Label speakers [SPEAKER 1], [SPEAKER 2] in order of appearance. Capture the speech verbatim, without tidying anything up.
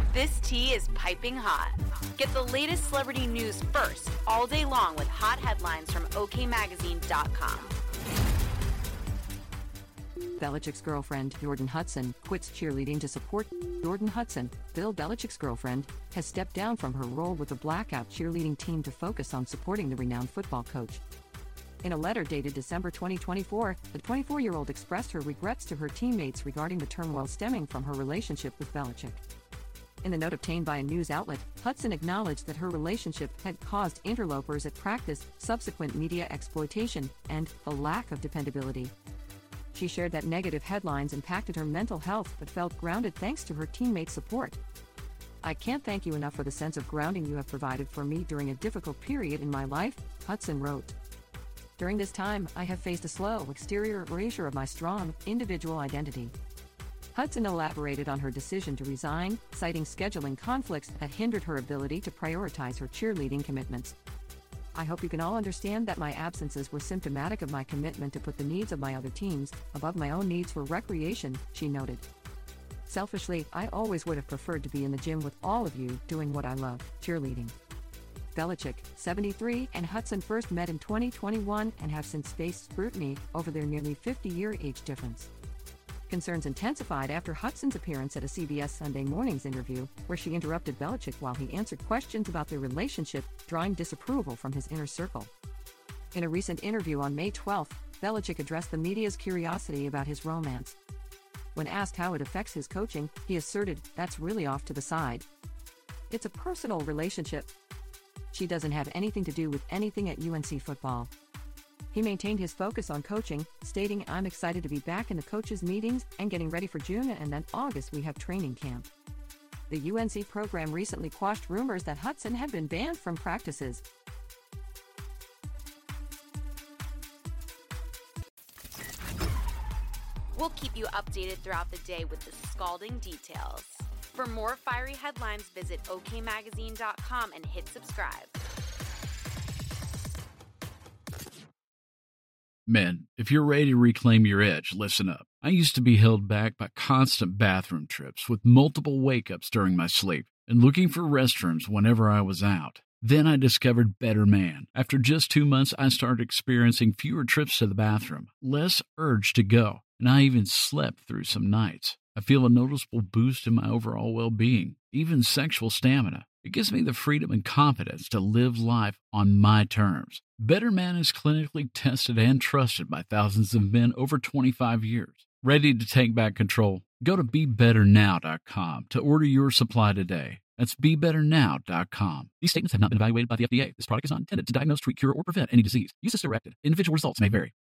[SPEAKER 1] This tea is piping hot. Get the latest celebrity news first all day long with hot headlines from O K magazine dot com.
[SPEAKER 2] Belichick's girlfriend, Jordan Hudson, quits cheerleading to support. Jordan Hudson, Bill Belichick's girlfriend, has stepped down from her role with the Blackout cheerleading team to focus on supporting the renowned football coach. In a letter dated December twenty twenty-four, the twenty-four-year-old expressed her regrets to her teammates regarding the turmoil stemming from her relationship with Belichick. In the note obtained by a news outlet, Hudson acknowledged that her relationship had caused interlopers at practice, subsequent media exploitation, and a lack of dependability. She shared that negative headlines impacted her mental health but felt grounded thanks to her teammates' support. "I can't thank you enough for the sense of grounding you have provided for me during a difficult period in my life," Hudson wrote. "During this time, I have faced a slow, exterior erasure of my strong, individual identity." Hudson elaborated on her decision to resign, citing scheduling conflicts that hindered her ability to prioritize her cheerleading commitments. "I hope you can all understand that my absences were symptomatic of my commitment to put the needs of my other teams above my own needs for recreation," she noted. "Selfishly, I always would have preferred to be in the gym with all of you doing what I love, cheerleading." Belichick, seventy-three, and Hudson first met in twenty twenty-one and have since faced scrutiny over their nearly fifty-year age difference. Concerns intensified after Hudson's appearance at a C B S Sunday Mornings interview, where she interrupted Belichick while he answered questions about their relationship, drawing disapproval from his inner circle. In a recent interview on May twelfth, Belichick addressed the media's curiosity about his romance. When asked how it affects his coaching, he asserted, "That's really off to the side. It's a personal relationship. She doesn't have anything to do with anything at U N C football." He maintained his focus on coaching, stating, "I'm excited to be back in the coaches' meetings and getting ready for June, and then August we have training camp." The U N C program recently quashed rumors that Hudson had been banned from practices.
[SPEAKER 1] We'll keep you updated throughout the day with the scalding details. For more fiery headlines, visit O K magazine dot com and hit subscribe.
[SPEAKER 3] Men, if you're ready to reclaim your edge, listen up. I used to be held back by constant bathroom trips with multiple wake-ups during my sleep and looking for restrooms whenever I was out. Then I discovered Better Man. After just two months, I started experiencing fewer trips to the bathroom, less urge to go, and I even slept through some nights. I feel a noticeable boost in my overall well-being, even sexual stamina. It gives me the freedom and confidence to live life on my terms. Better Man is clinically tested and trusted by thousands of men over twenty-five years. Ready to take back control? Go to be better now dot com to order your supply today. That's be better now dot com. These statements have not been evaluated by the F D A. This product is not intended to diagnose, treat, cure, or prevent any disease. Use as directed. Individual results may vary.